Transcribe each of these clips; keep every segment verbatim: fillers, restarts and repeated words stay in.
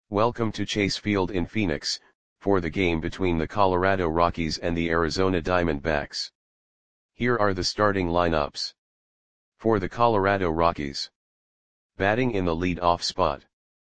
Welcome to Chase Field in Phoenix, for the game between the Colorado Rockies and the Arizona Diamondbacks. Here are the starting lineups. For the Colorado Rockies. Batting in the lead-off spot.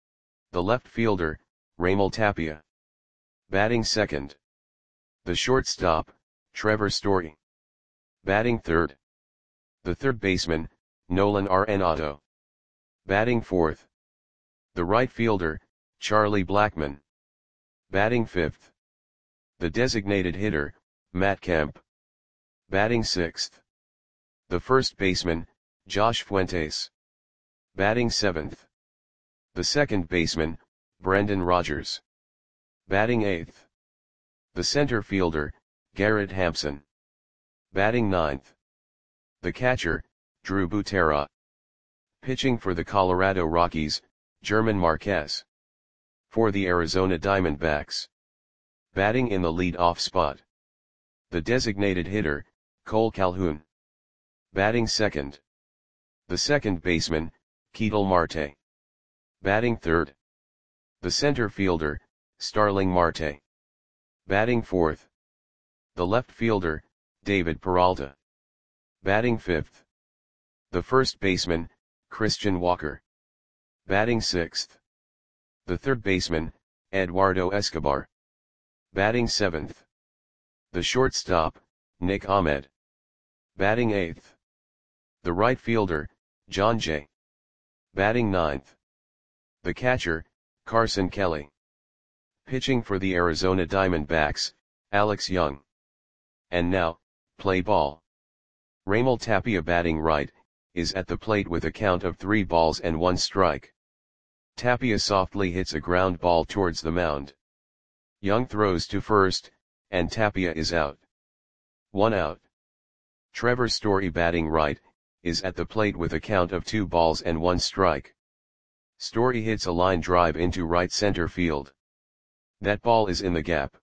The left fielder, Raimel Tapia. Batting second. The shortstop, Trevor Story. Batting third. The third baseman, Nolan Arenado. Batting fourth. The right fielder, Charlie Blackmon. Batting fifth. The designated hitter, Matt Kemp. Batting sixth. The first baseman, Josh Fuentes. Batting seventh. The second baseman, Brendan Rodgers. Batting eighth. The center fielder, Garrett Hampson. Batting ninth. The catcher, Drew Butera. Pitching for the Colorado Rockies, German Marquez. For the Arizona Diamondbacks. Batting in the lead-off spot. The designated hitter, Cole Calhoun. Batting second. The second baseman, Ketel Marte. Batting third. The center fielder, Starling Marte. Batting fourth. The left fielder, David Peralta. Batting fifth. The first baseman, Christian Walker. Batting sixth. The third baseman, Eduardo Escobar. Batting seventh. The shortstop, Nick Ahmed. Batting eighth. The right fielder, John Jay. Batting ninth. The catcher, Carson Kelly. Pitching for the Arizona Diamondbacks, Alex Young. And now, play ball. Raimel Tapia batting right, is at the plate with a count of three balls and one strike. Tapia softly hits a ground ball towards the mound. Young throws to first, and Tapia is out. One out. Trevor Story batting right, is at the plate with a count of two balls and one strike. Story hits a line drive into right center field. That ball is in the gap.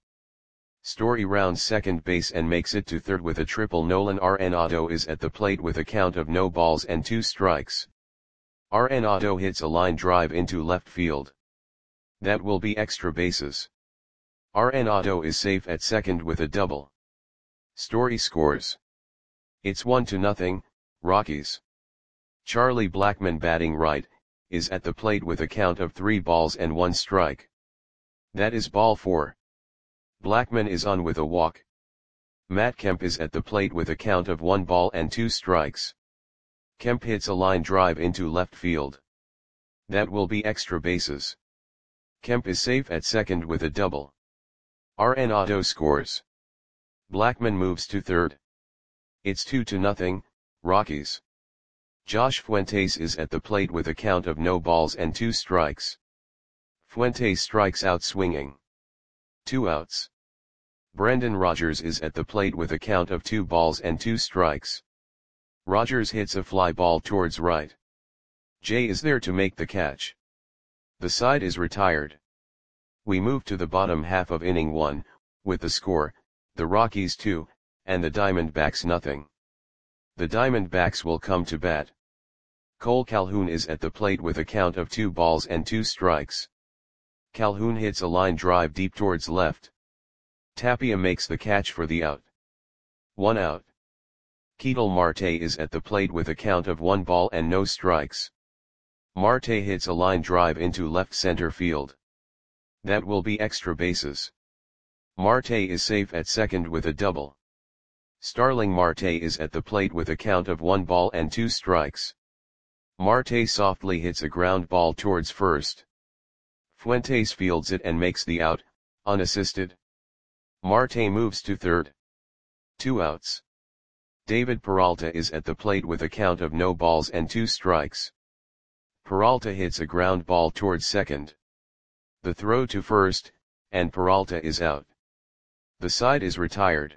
Story rounds second base and makes it to third with a triple. Nolan Arenado is at the plate with a count of no balls and two strikes. Arenado hits a line drive into left field. That will be extra bases. Arenado is safe at second with a double. Story scores. It's one to nothing, Rockies. Charlie Blackmon batting right, is at the plate with a count of three balls and one strike. That is ball four. Blackmon is on with a walk. Matt Kemp is at the plate with a count of one ball and two strikes. Kemp hits a line drive into left field. That will be extra bases. Kemp is safe at second with a double. Arenado scores. Blackmon moves to third. It's two to nothing, Rockies. Josh Fuentes is at the plate with a count of no balls and two strikes. Fuentes strikes out swinging. Two outs. Brendan Rodgers is at the plate with a count of two balls and two strikes. Rodgers hits a fly ball towards right. Jay is there to make the catch. The side is retired. We move to the bottom half of inning one, with the score, the Rockies two, and the Diamondbacks nothing. The Diamondbacks will come to bat. Cole Calhoun is at the plate with a count of two balls and two strikes. Calhoun hits a line drive deep towards left. Tapia makes the catch for the out. One out. Ketel Marte is at the plate with a count of one ball and no strikes. Marte hits a line drive into left center field. That will be extra bases. Marte is safe at second with a double. Starling Marte is at the plate with a count of one ball and two strikes. Marte softly hits a ground ball towards first. Fuentes fields it and makes the out, unassisted. Marte moves to third. Two outs. David Peralta is at the plate with a count of no balls and two strikes. Peralta hits a ground ball towards second. The throw to first, and Peralta is out. The side is retired.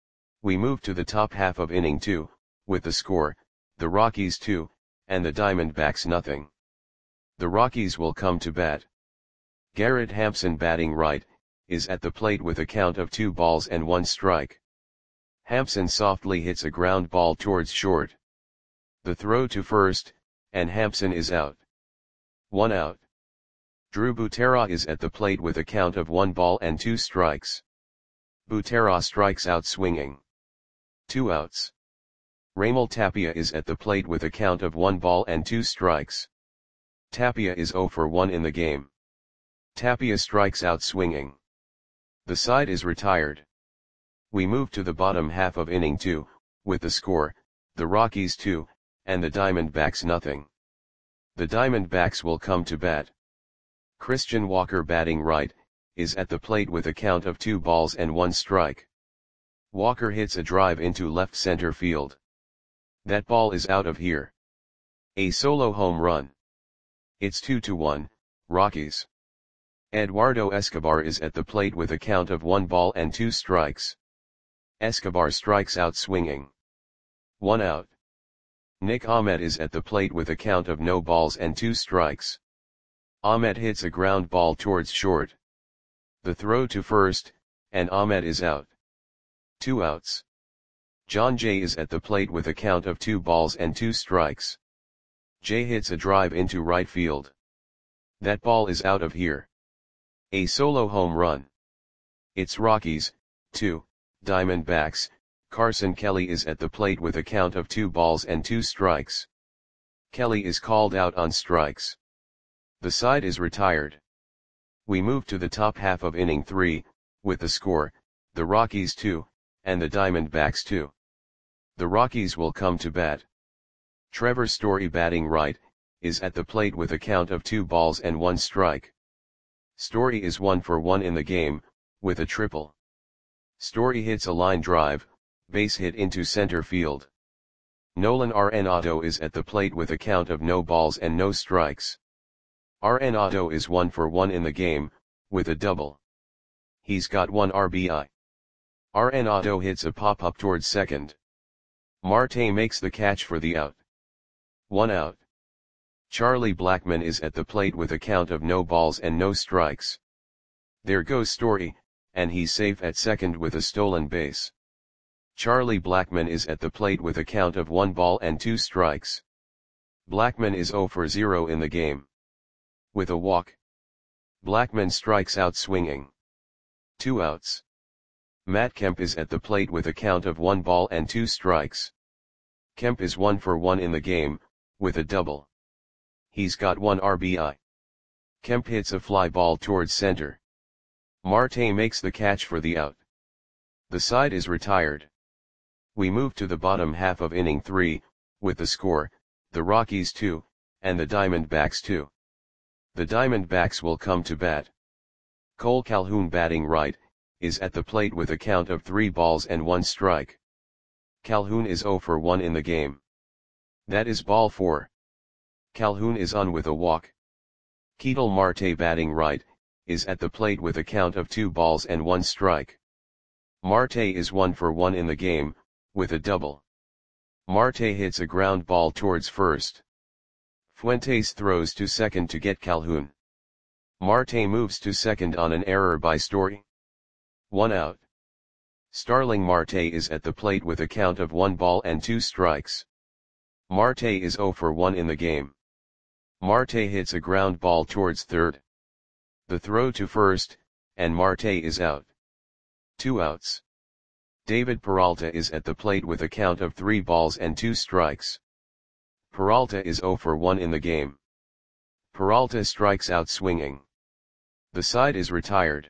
We move to the top half of inning two, with the score, the Rockies two, and the Diamondbacks nothing. The Rockies will come to bat. Garrett Hampson batting right, is at the plate with a count of two balls and one strike. Hampson softly hits a ground ball towards short. The throw to first, and Hampson is out. One out. Drew Butera is at the plate with a count of one ball and two strikes. Butera strikes out swinging. Two outs. Raimel Tapia is at the plate with a count of one ball and two strikes. Tapia is zero for one in the game. Tapia strikes out swinging. The side is retired. We move to the bottom half of inning two, with the score, the Rockies two, and the Diamondbacks nothing. The Diamondbacks will come to bat. Christian Walker batting right, is at the plate with a count of two balls and one strike. Walker hits a drive into left center field. That ball is out of here. A solo home run. It's two to one, Rockies. Eduardo Escobar is at the plate with a count of one ball and two strikes. Escobar strikes out swinging. One out. Nick Ahmed is at the plate with a count of no balls and two strikes. Ahmed hits a ground ball towards short. The throw to first, and Ahmed is out. Two outs. John Jay is at the plate with a count of two balls and two strikes. Jay hits a drive into right field. That ball is out of here. A solo home run. It's Rockies, two, Diamondbacks. Carson Kelly is at the plate with a count of two balls and two strikes. Kelly is called out on strikes. The side is retired. We move to the top half of inning three, with the score, the Rockies two, and the Diamondbacks two. The Rockies will come to bat. Trevor Story batting right, is at the plate with a count of two balls and one strike. Story is one for one in the game, with a triple. Story hits a line drive, base hit into center field. Nolan Arenado is at the plate with a count of no balls and no strikes. Arenado is one for one in the game, with a double. He's got one R B I. Arenado hits a pop-up towards second. Marte makes the catch for the out. One out. Charlie Blackmon is at the plate with a count of no balls and no strikes. There goes Story, and he's safe at second with a stolen base. Charlie Blackmon is at the plate with a count of one ball and two strikes. Blackmon is zero for zero in the game. With a walk. Blackmon strikes out swinging. Two outs. Matt Kemp is at the plate with a count of one ball and two strikes. Kemp is one for one in the game, with a double. He's got one R B I. Kemp hits a fly ball towards center. Marte makes the catch for the out. The side is retired. We move to the bottom half of inning three, with the score, the Rockies two, and the Diamondbacks two. The Diamondbacks will come to bat. Cole Calhoun batting right, is at the plate with a count of three balls and one strike. Calhoun is zero for one in the game. That is ball four. Calhoun is on with a walk. Ketel Marte batting right, is at the plate with a count of two balls and one strike. Marte is one for one in the game, with a double. Marte hits a ground ball towards first. Fuentes throws to second to get Calhoun. Marte moves to second on an error by Story. One out. Starling Marte is at the plate with a count of one ball and two strikes. Marte is zero for one in the game. Marte hits a ground ball towards third. The throw to first, and Marte is out. Two outs. David Peralta is at the plate with a count of three balls and two strikes. Peralta is zero for one in the game. Peralta strikes out swinging. The side is retired.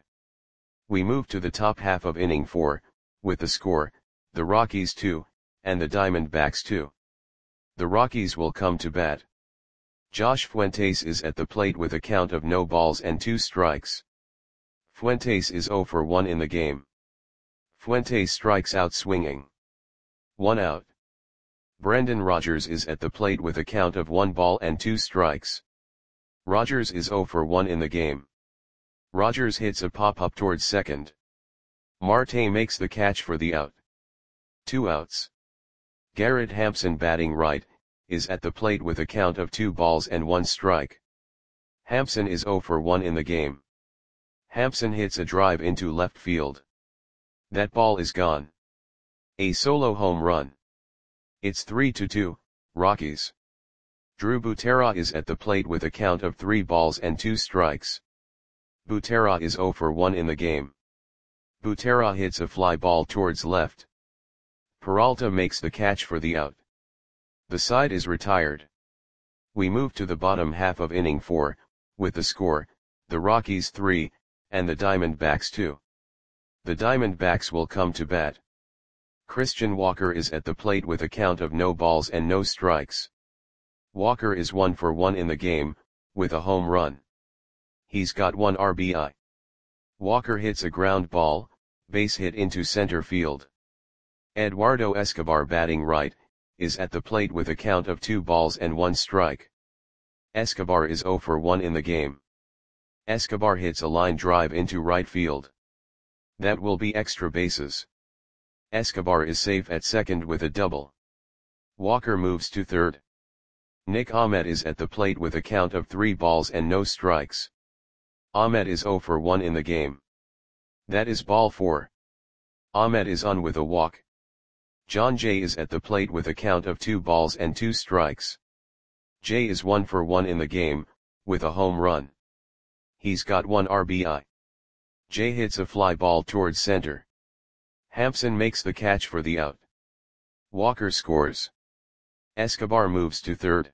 We move to the top half of inning four, with the score, the Rockies two, and the Diamondbacks two. The Rockies will come to bat. Josh Fuentes is at the plate with a count of no balls and two strikes. Fuentes is zero for one in the game. Fuentes strikes out swinging. One out. Brendan Rodgers is at the plate with a count of one ball and two strikes. Rodgers is zero for one in the game. Rodgers hits a pop-up towards second. Marte makes the catch for the out. Two outs. Garrett Hampson batting right, is at the plate with a count of two balls and one strike. Hampson is zero for one in the game. Hampson hits a drive into left field. That ball is gone. A solo home run. It's three to two, Rockies. Drew Butera is at the plate with a count of three balls and two strikes. Butera is zero for one in the game. Butera hits a fly ball towards left. Peralta makes the catch for the out. The side is retired. We move to the bottom half of inning four, with the score, the Rockies three, and the Diamondbacks two. The Diamondbacks will come to bat. Christian Walker is at the plate with a count of no balls and no strikes. Walker is one for one in the game, with a home run. He's got one R B I. Walker hits a ground ball, base hit into center field. Eduardo Escobar, batting right, is at the plate with a count of two balls and one strike. Escobar is zero for one in the game. Escobar hits a line drive into right field. That will be extra bases. Escobar is safe at second with a double. Walker moves to third. Nick Ahmed is at the plate with a count of three balls and no strikes. Ahmed is zero for one in the game. That is ball four. Ahmed is on with a walk. John Jay is at the plate with a count of two balls and two strikes. Jay is one for one in the game, with a home run. He's got one R B I. Jay hits a fly ball towards center. Hampson makes the catch for the out. Walker scores. Escobar moves to third.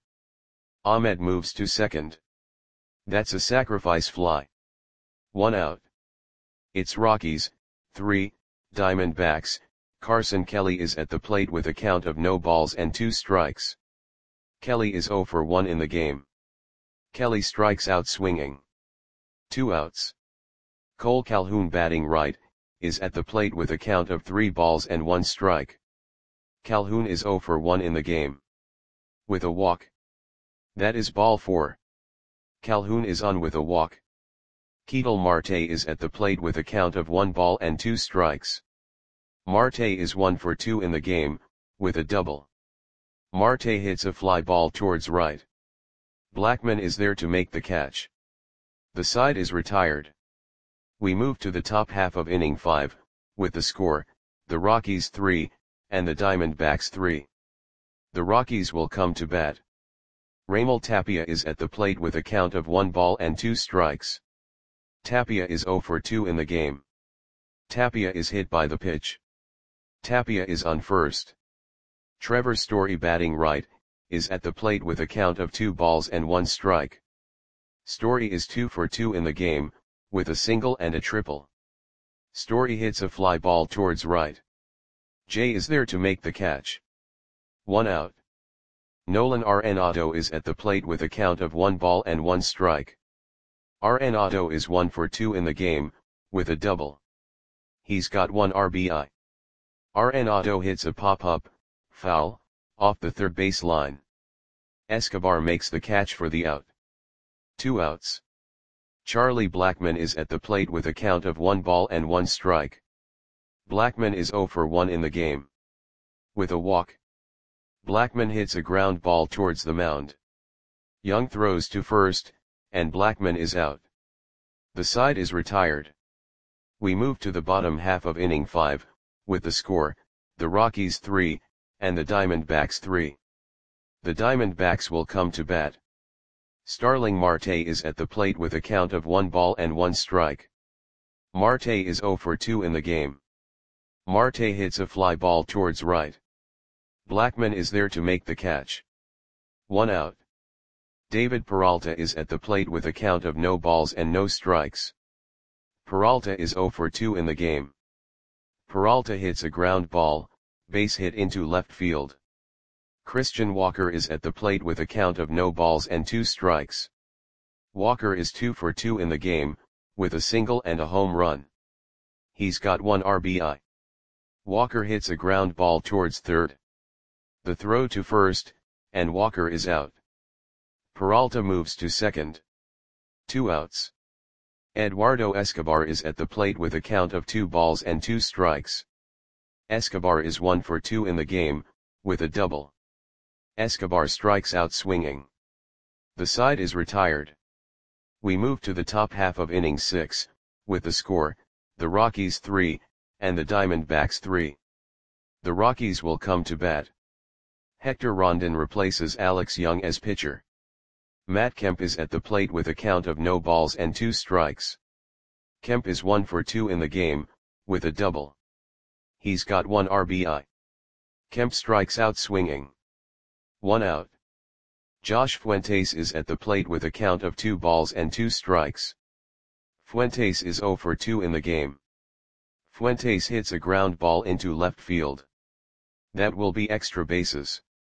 Ahmed moves to second. That's a sacrifice fly. One out. It's Rockies, three, Diamondbacks. Carson Kelly is at the plate with a count of no balls and two strikes. Kelly is zero for one in the game. Kelly strikes out swinging. Two outs. Cole Calhoun, batting right, is at the plate with a count of three balls and one strike. Calhoun is zero for one in the game. With a walk. That is ball four. Calhoun is on with a walk. Ketel Marte is at the plate with a count of one ball and two strikes. Marte is one for two in the game, with a double. Marte hits a fly ball towards right. Blackman is there to make the catch. The side is retired. We move to the top half of inning five, with the score, the Rockies three, and the Diamondbacks three. The Rockies will come to bat. Raimel Tapia is at the plate with a count of one ball and two strikes. Tapia is zero for two in the game. Tapia is hit by the pitch. Tapia is on first. Trevor Story, batting right, is at the plate with a count of two balls and one strike. Story is two for two in the game, with a single and a triple. Story hits a fly ball towards right. Jay is there to make the catch. One out. Nolan Arenado is at the plate with a count of one ball and one strike. Arenado is one for two in the game, with a double. He's got one R B I. Arenado hits a pop-up, foul, off the third base line. Escobar makes the catch for the out. Two outs. Charlie Blackmon is at the plate with a count of one ball and one strike. Blackmon is zero for one in the game. With a walk. Blackmon hits a ground ball towards the mound. Young throws to first, and Blackmon is out. The side is retired. We move to the bottom half of inning five, with the score, the Rockies three, and the Diamondbacks three. The Diamondbacks will come to bat. Starling Marte is at the plate with a count of one ball and one strike. Marte is zero for two in the game. Marte hits a fly ball towards right. Blackmon is there to make the catch. One out. David Peralta is at the plate with a count of no balls and no strikes. Peralta is zero for two in the game. Peralta hits a ground ball, base hit into left field. Christian Walker is at the plate with a count of no balls and two strikes. Walker is two for two in the game, with a single and a home run. He's got one R B I. Walker hits a ground ball towards third. The throw to first, and Walker is out. Peralta moves to second. Two outs. Eduardo Escobar is at the plate with a count of two balls and two strikes. Escobar is one for two in the game, with a double. Escobar strikes out swinging. The side is retired. We move to the top half of inning six, with the score, the Rockies three, and the Diamondbacks three. The Rockies will come to bat. Hector Rondon replaces Alex Young as pitcher. Matt Kemp is at the plate with a count of no balls and two strikes. Kemp is one for two in the game, with a double. He's got one R B I. Kemp strikes out swinging. One out. Josh Fuentes is at the plate with a count of two balls and two strikes. Fuentes is zero for two in the game. Fuentes hits a ground ball into left field. That will be extra bases.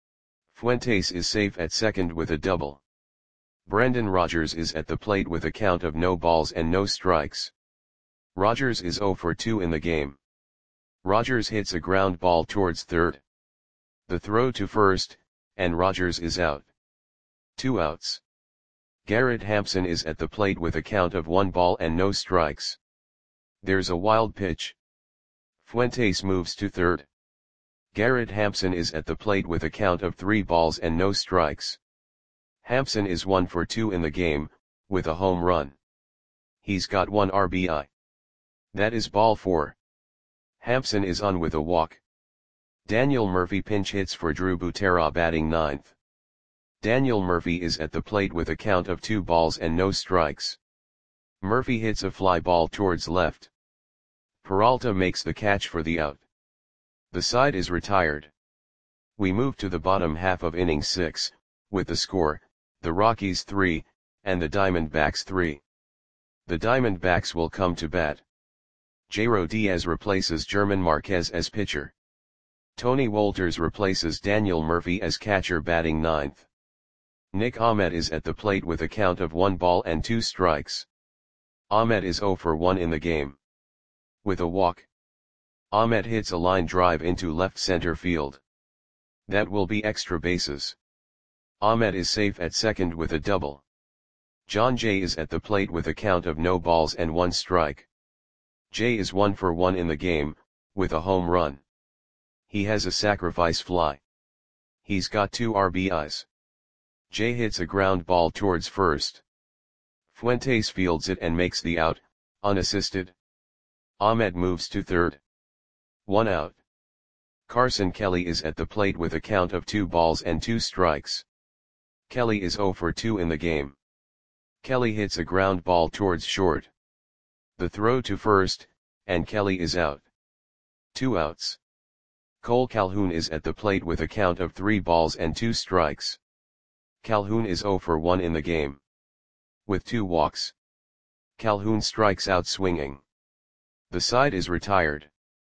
Fuentes is safe at second with a double. Brendan Rodgers is at the plate with a count of no balls and no strikes. Rodgers is zero for two in the game. Rodgers hits a ground ball towards third. The throw to first, and Rodgers is out. Two outs. Garrett Hampson is at the plate with a count of one ball and no strikes. There's a wild pitch. Fuentes moves to third. Garrett Hampson is at the plate with a count of three balls and no strikes. Hampson is one for two in the game, with a home run. He's got one R B I. That is ball four. Hampson is on with a walk. Daniel Murphy pinch hits for Drew Butera batting ninth. Daniel Murphy is at the plate with a count of two balls and no strikes. Murphy hits a fly ball towards left. Peralta makes the catch for the out. The side is retired. We move to the bottom half of inning six, with the score, the Rockies three, and the Diamondbacks three. The Diamondbacks will come to bat. Jairo Diaz replaces German Marquez as pitcher. Tony Wolters replaces Daniel Murphy as catcher batting ninth. Nick Ahmed is at the plate with a count of one ball and two strikes. Ahmed is zero for one in the game. With a walk. Ahmed hits a line drive into left center field. That will be extra bases. Ahmed is safe at second with a double. John Jay is at the plate with a count of no balls and one strike. Jay is one for one in the game, with a home run. He has a sacrifice fly. He's got two R B Is. Jay hits a ground ball towards first. Fuentes fields it and makes the out, unassisted. Ahmed moves to third. One out. Carson Kelly is at the plate with a count of two balls and two strikes. Kelly is zero for two in the game. Kelly hits a ground ball towards short. The throw to first, and Kelly is out. Two outs. Cole Calhoun is at the plate with a count of three balls and two strikes. Calhoun is zero for one in the game. With two walks. Calhoun strikes out swinging. The side is retired.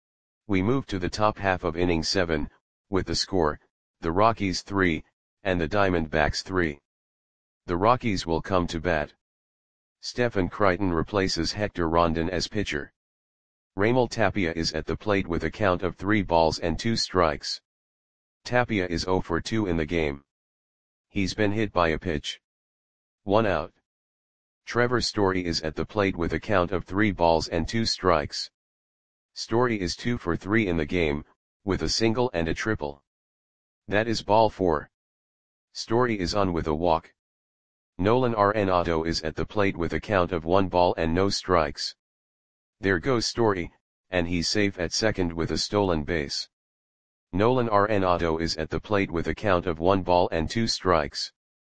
We move to the top half of inning seven, with the score, the Rockies three, and the Diamondbacks three. The Rockies will come to bat. Stephen Crichton replaces Hector Rondon as pitcher. Raimel Tapia is at the plate with a count of three balls and two strikes. Tapia is zero for two in the game. He's been hit by a pitch. One out. Trevor Story is at the plate with a count of three balls and two strikes. Story is two for three in the game, with a single and a triple. That is ball four. Story is on with a walk. Nolan Arenado is at the plate with a count of one ball and no strikes. There goes Story, and he's safe at second with a stolen base. Nolan Arenado is at the plate with a count of one ball and two strikes.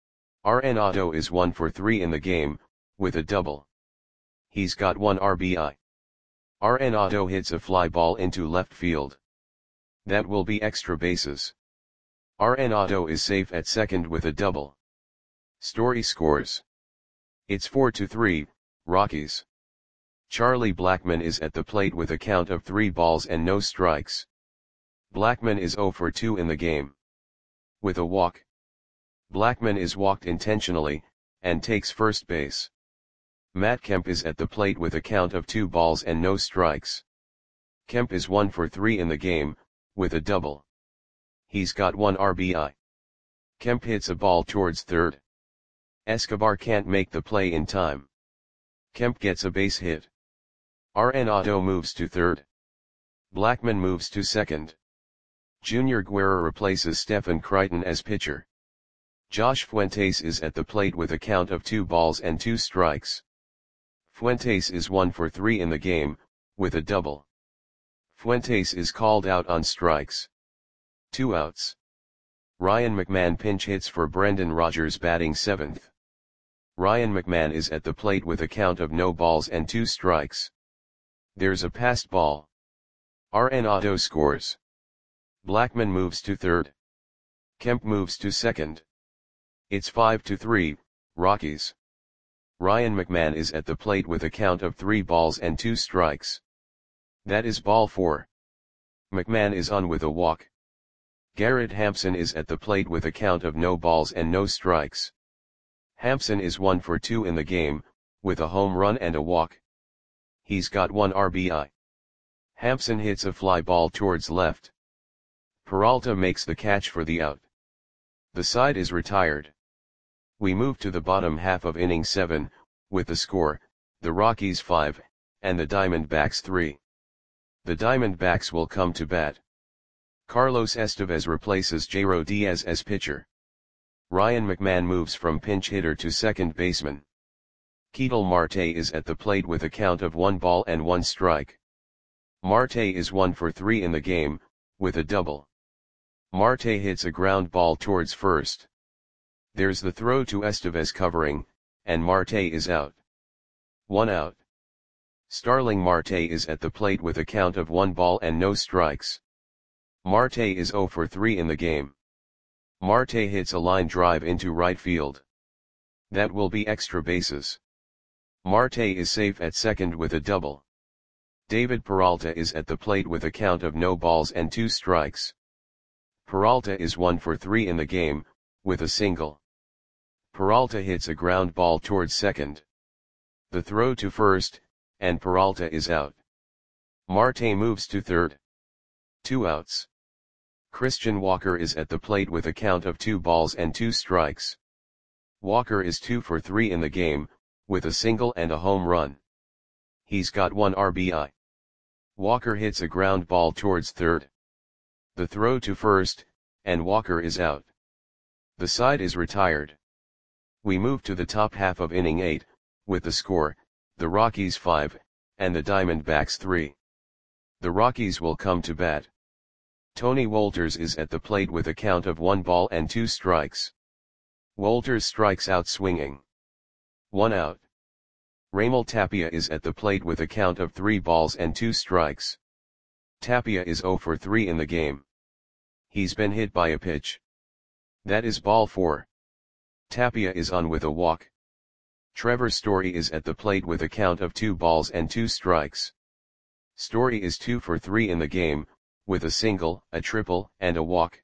Arenado is one for three in the game, with a double. He's got one R B I. Arenado hits a fly ball into left field. That will be extra bases. Arenado is safe at second with a double. Story scores. It's four to three, Rockies. Charlie Blackmon is at the plate with a count of three balls and no strikes. Blackmon is zero for two in the game. With a walk. Blackmon is walked intentionally, and takes first base. Matt Kemp is at the plate with a count of two balls and no strikes. Kemp is one for three in the game, with a double. He's got one R B I. Kemp hits a ball towards third. Escobar can't make the play in time. Kemp gets a base hit. Arenado moves to third. Blackmon moves to second. Junior Guerra replaces Stephen Crichton as pitcher. Josh Fuentes is at the plate with a count of two balls and two strikes. Fuentes is one for three in the game, with a double. Fuentes is called out on strikes. Two outs. Ryan McMahon pinch hits for Brendan Rodgers batting seventh. Ryan McMahon is at the plate with a count of no balls and two strikes. There's a passed ball. Arenado scores. Blackman moves to third. Kemp moves to second. It's five to three, Rockies. Ryan McMahon is at the plate with a count of three balls and two strikes. That is ball four. McMahon is on with a walk. Garrett Hampson is at the plate with a count of no balls and no strikes. Hampson is one for two in the game, with a home run and a walk. He's got one R B I. Hampson hits a fly ball towards left. Peralta makes the catch for the out. The side is retired. We move to the bottom half of inning seven, with the score, the Rockies five, and the Diamondbacks three. The Diamondbacks will come to bat. Carlos Estevez replaces Jairo Diaz as pitcher. Ryan McMahon moves from pinch hitter to second baseman. Ketel Marte is at the plate with a count of one ball and one strike. Marte is one for three in the game, with a double. Marte hits a ground ball towards first. There's the throw to Estevez covering, and Marte is out. One out. Starling Marte is at the plate with a count of one ball and no strikes. Marte is zero for three in the game. Marte hits a line drive into right field. That will be extra bases. Marte is safe at second with a double. David Peralta is at the plate with a count of no balls and two strikes. Peralta is one for three in the game, with a single. Peralta hits a ground ball towards second. The throw to first, and Peralta is out. Marte moves to third. Two outs. Christian Walker is at the plate with a count of two balls and two strikes. Walker is two for three in the game, with a single and a home run. He's got one R B I. Walker hits a ground ball towards third. The throw to first, and Walker is out. The side is retired. We move to the top half of inning eight, with the score, the Rockies five, and the Diamondbacks three. The Rockies will come to bat. Tony Wolters is at the plate with a count of one ball and two strikes. Wolters strikes out swinging. One out. Raimel Tapia is at the plate with a count of three balls and two strikes. Tapia is zero for three in the game. He's been hit by a pitch. That is ball four. Tapia is on with a walk. Trevor Story is at the plate with a count of two balls and two strikes. Story is two for three in the game, with a single, a triple, and a walk.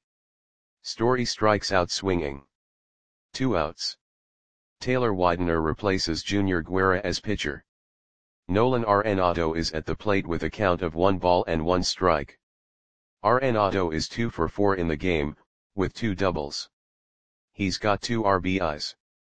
Story strikes out swinging. Two outs. Taylor Widener replaces Junior Guerra as pitcher. Nolan Arenado is at the plate with a count of one ball and one strike. Arenado is two for four in the game, with two doubles. He's got two R B Is.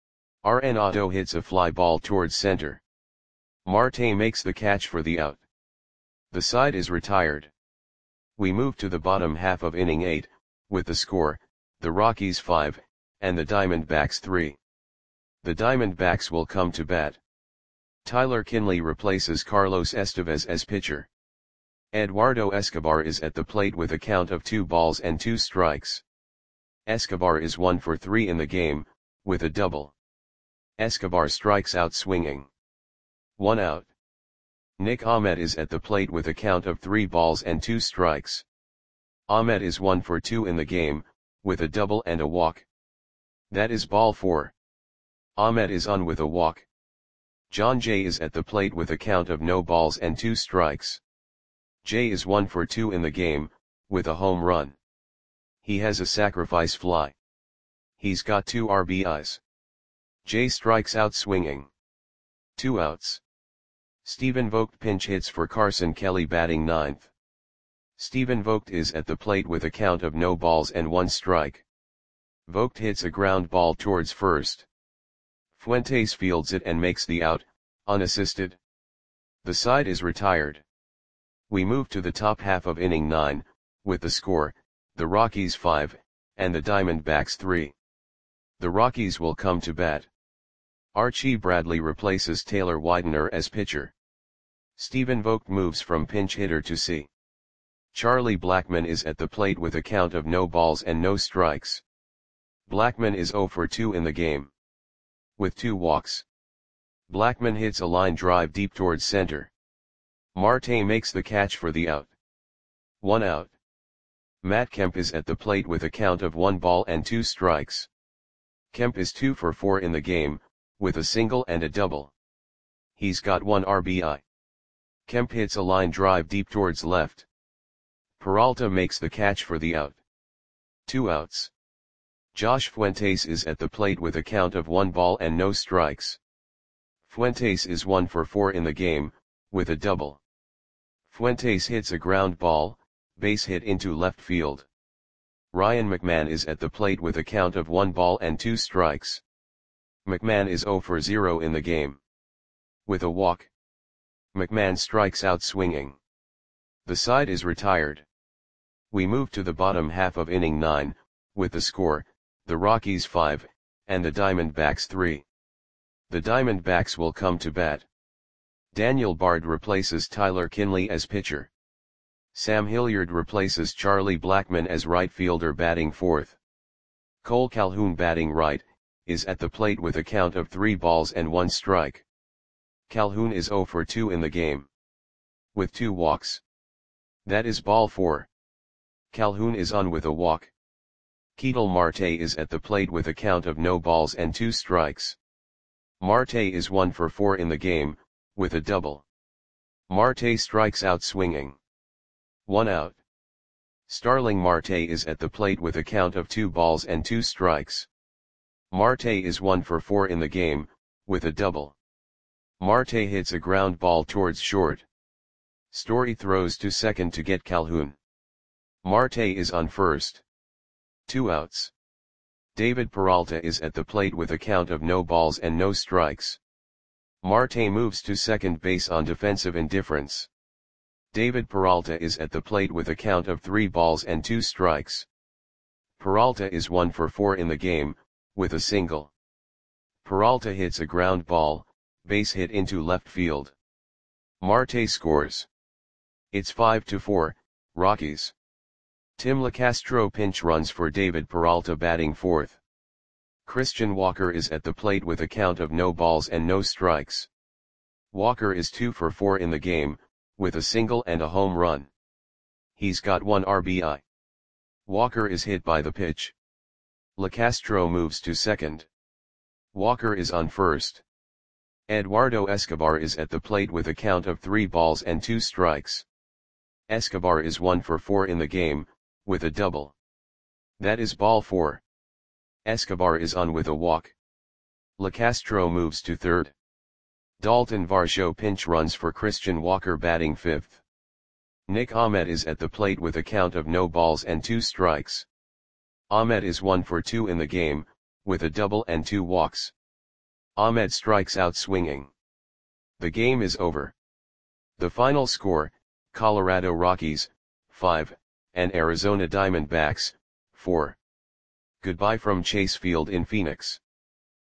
Arenado hits a fly ball towards center. Marte makes the catch for the out. The side is retired. We move to the bottom half of inning eight, with the score, the Rockies five, and the Diamondbacks three. The Diamondbacks will come to bat. Tyler Kinley replaces Carlos Estevez as pitcher. Eduardo Escobar is at the plate with a count of two balls and two strikes. Escobar is one for three in the game, with a double. Escobar strikes out swinging. One out. Nick Ahmed is at the plate with a count of three balls and two strikes. Ahmed is one for two in the game, with a double and a walk. That is ball four. Ahmed is on with a walk. John Jay is at the plate with a count of no balls and two strikes. Jay is one for two in the game, with a home run. He has a sacrifice fly. He's got two R B Is. Jay strikes out swinging. Two outs. Stephen Vogt pinch hits for Carson Kelly batting ninth. Stephen Vogt is at the plate with a count of no balls and one strike. Vogt hits a ground ball towards first. Fuentes fields it and makes the out, unassisted. The side is retired. We move to the top half of inning nine, with the score, the Rockies five, and the Diamondbacks three. The Rockies will come to bat. Archie Bradley replaces Taylor Widener as pitcher. Stephen Vogt moves from pinch hitter to C. Charlie Blackmon is at the plate with a count of no balls and no strikes. Blackmon is zero for two in the game. With two walks. Blackmon hits a line drive deep towards center. Marte makes the catch for the out. One out. Matt Kemp is at the plate with a count of one ball and two strikes. Kemp is two for four in the game, with a single and a double. He's got one R B I. Kemp hits a line drive deep towards left. Peralta makes the catch for the out. Two outs. Josh Fuentes is at the plate with a count of one ball and no strikes. Fuentes is one for four in the game, with a double. Fuentes hits a ground ball, base hit into left field. Ryan McMahon is at the plate with a count of one ball and two strikes. McMahon is zero for zero in the game. With a walk. McMahon strikes out swinging. The side is retired. We move to the bottom half of inning nine, with the score, the Rockies five, and the Diamondbacks three. The Diamondbacks will come to bat. Daniel Bard replaces Tyler Kinley as pitcher. Sam Hilliard replaces Charlie Blackmon as right fielder batting fourth. Cole Calhoun batting right, is at the plate with a count of three balls and one strike. Calhoun is zero for two in the game. With two walks. That is ball four. Calhoun is on with a walk. Ketel Marte is at the plate with a count of no balls and two strikes. Marte is one for four in the game, with a double. Marte strikes out swinging. One out. Starling Marte is at the plate with a count of two balls and two strikes. Marte is one for four in the game, with a double. Marte hits a ground ball towards short. Story throws to second to get Calhoun. Marte is on first. Two outs. David Peralta is at the plate with a count of no balls and no strikes. Marte moves to second base on defensive indifference. David Peralta is at the plate with a count of three balls and two strikes. Peralta is one for four in the game, with a single. Peralta hits a ground ball, base hit into left field. Marte scores. It's five to four, Rockies. Tim LeCastro pinch runs for David Peralta batting fourth. Christian Walker is at the plate with a count of no balls and no strikes. Walker is two for four in the game, with a single and a home run. He's got one R B I. Walker is hit by the pitch. LeCastro moves to second. Walker is on first. Eduardo Escobar is at the plate with a count of three balls and two strikes. Escobar is one for four in the game, with a double. That is ball four. Escobar is on with a walk. LeCastro moves to third. Dalton Varsho pinch runs for Christian Walker batting fifth. Nick Ahmed is at the plate with a count of no balls and two strikes. Ahmed is one for two in the game, with a double and two walks. Ahmed strikes out swinging. The game is over. The final score, Colorado Rockies, five, and Arizona Diamondbacks, four. Goodbye from Chase Field in Phoenix.